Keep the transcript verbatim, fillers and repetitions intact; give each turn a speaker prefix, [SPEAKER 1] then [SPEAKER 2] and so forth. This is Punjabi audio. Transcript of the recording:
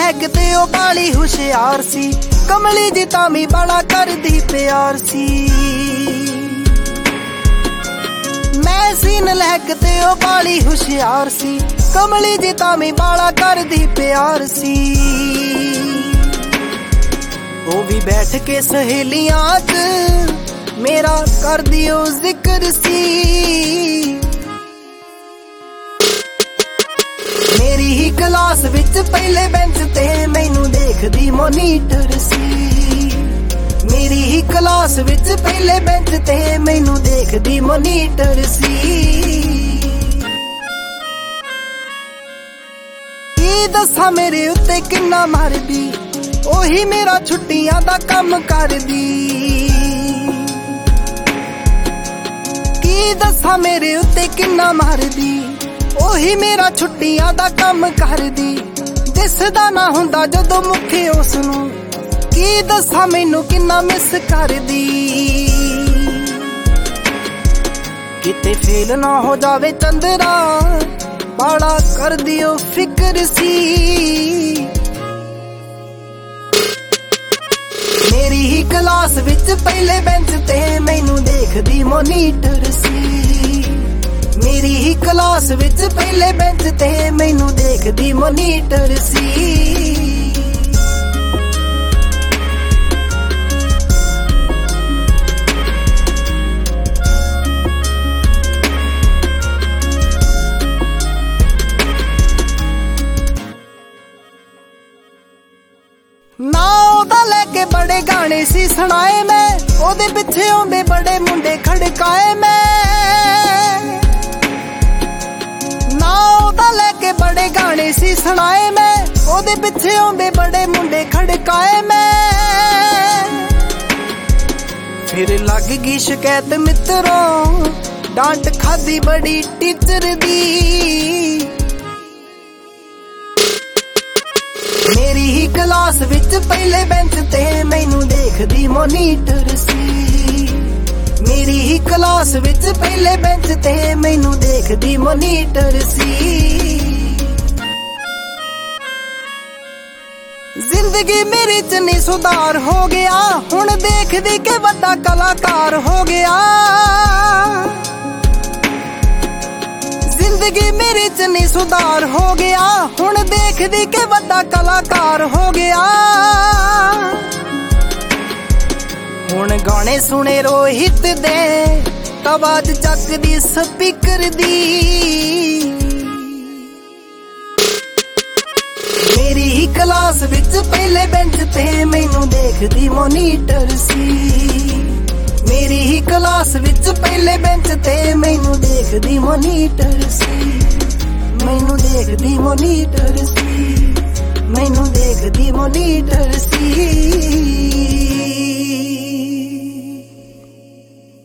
[SPEAKER 1] ਨਲੈਕ ਤੇ ਉਹ ਬਾਲੀ ਹੁਸ਼ਿਆਰ ਸੀ, ਕਮਲੀ ਜੀ ਤਾਂ ਵੀ ਬੜਾ ਕਰਦੀ ਪਿਆਰ ਸੀ। ਮੈਂ ਸੀ ਨਲੈਕ ਤੇ ਉਹ ਬਾਲੀ ਹੁਸ਼ਿਆਰ ਸੀ, ਕਮਲੀ ਜੀ ਤਾਂ ਵੀ ਬੜਾ ਕਰਦੀ ਪਿਆਰ ਸੀ। ਉਹ ਵੀ ਬੈਠ ਕੇ ਸਹੇਲੀਆਂ 'ਚ ਮੇਰਾ ਕਰਦੀ ਉਹ ਜ਼ਿਕਰ ਸੀ। ਮੇਰੀ ਹੀ ਕਲਾਸ ਵਿੱਚ ਪਹਿਲੇ ਬੈਂਚ ਤੇ ਮੈਨੂੰ ਦੇਖਦੀ ਮੋਨੀਟਰ ਸੀ। ਮੇਰੀ ਹੀ ਕਲਾਸ ਵਿੱਚ ਪਹਿਲੇ ਬੈਂਚ ਤੇ ਮੈਨੂੰ ਦੇਖਦੀ ਮੋਨੀਟਰ ਸੀ। ਕੀ ਦੱਸਾਂ ਮੇਰੇ ਉੱਤੇ ਕਿੰਨਾ ਮਾਰਦੀ, ਉਹੀ ਮੇਰਾ ਛੁੱਟੀਆਂ ਦਾ ਕੰਮ ਕਰਦੀ। ਕੀ ਦੱਸਾਂ ਮੇਰੇ ਉੱਤੇ ਕਿੰਨਾ ਮਾਰਦੀ, ਉਹੀ ਮੇਰਾ ਛੁੱਟੀਆਂ ਦਾ ਕੰਮ ਕਰਦੀ। ਦਿਸਦਾ ਨਾ ਹੁੰਦਾ ਜਦੋਂ ਮੁੱਖੇ ਉਸ ਨੂੰ, ਕੀ ਦੱਸਾਂ ਮੈਨੂੰ ਕਿੰਨਾ ਮਿਸ ਕਰਦੀ। ਕਿਤੇ ਫੇਲ ਨਾ ਹੋ ਜਾਵੇ ਚੰਦਰਾ, ਬੜਾ ਕਰਦੀ ਉਹ ਫਿਕਰ ਸੀ। ਮੇਰੀ ਹੀ ਕਲਾਸ ਵਿੱਚ ਪਹਿਲੇ ਬੈਂਚ ਤੇ ਮੈਨੂੰ ਦੇਖਦੀ ਮੋਨੀਟਰ ਸੀ। ਮੇਰੀ ਹੀ ਕਲਾਸ ਵਿੱਚ ਪਹਿਲੇ ਬੈਂਚ ਤੇ ਮੈਨੂੰ ਦੇਖਦੀ ਮੋਨੀਟਰ ਸੀ। ਨਾ ਉਹਦਾ ਲੈ ਕੇ ਬੜੇ ਗਾਣੇ ਸੀ ਸੁਣਾਏ ਮੈਂ, ਉਹਦੇ ਪਿੱਛੇ ਆਉਂਦੇ ਬੜੇ ਮੁੰਡੇ ਖੜਕਾਏ ਮੈਂ। ਨਾ ਉਹਦਾ ਲੈ ਕੇ ਬੜੇ ਗਾਣੇ ਸੀ ਸੁਣਾਏ ਮੈਂ, ਉਹਦੇ ਪਿੱਛੇ ਆਉਂਦੇ ਬੜੇ ਮੁੰਡੇ ਖੜਕਾਏ ਮੈਂ। ਫਿਰ ਲੱਗ ਗਈ ਸ਼ਿਕਾਇਤ ਮਿੱਤਰੋਂ, ਡਾਂਟ ਖਾਦੀ ਬੜੀ ਟੀਚਰ ਦੀ। ਮੇਰੀ ਹੀ ਕਲਾਸ ਵਿੱਚ ਪਹਿਲੇ ਬੈਂਚ ਤੇ ਮੈਨੂੰ ਦੇਖਦੀ ਮੋਨੀਟਰ ਸੀ। ਮੇਰੀ ਹੀ ਕਲਾਸ ਵਿੱਚ ਪਹਿਲੇ ਬੈਂਚ ਤੇ ਮੈਨੂੰ ਦੇਖਦੀ ਮੋਨੀਟਰ ਸੀ। ਜ਼ਿੰਦਗੀ ਮੇਰੀ ਚ ਨੀ ਸੁਧਾਰ ਹੋ ਗਿਆ, ਹੁਣ ਦੇਖਦੀ ਕਿ ਵੱਡਾ ਕਲਾਕਾਰ ਹੋ ਗਿਆ। ਜ਼ਿੰਦਗੀ ਮੇਰੀ ਚ ਨੀ ਸੁਧਾਰ ਹੋ ਗਿਆ, ਹੁਣ ਦੇਖਦੀ ਕਿ ਵੱਡਾ ਕਲਾਕਾਰ ਹੋ ਗਿਆ। ਹੁਣ ਗਾਣੇ ਸੁਣੇ ਰੋਹਿਤ ਦੇ, ਆਵਾਜ਼ ਚੱਕਦੀ ਸਪੀਕਰ ਦੀ। ਮੇਰੀ ਹੀ ਕਲਾਸ ਵਿੱਚ ਪਹਿਲੇ ਬੈਂਚ ਤੇ ਮੈਨੂੰ ਦੇਖਦੀ ਮੋਨੀਟਰ ਸੀ। ਮੇਰੀ ਹੀ ਕਲਾਸ ਵਿੱਚ ਪਹਿਲੇ ਬੈਂਚ ਤੇ ਮੈਨੂੰ ਦੇਖਦੀ ਮੋਨੀਟਰ ਸੀ। ਮੈਨੂੰ ਦੇਖਦੀ ਮੋਨੀਟਰ ਸੀ, ਮੈਨੂੰ ਦੇਖਦੀ ਮੋਨੀਟਰ ਸੀ।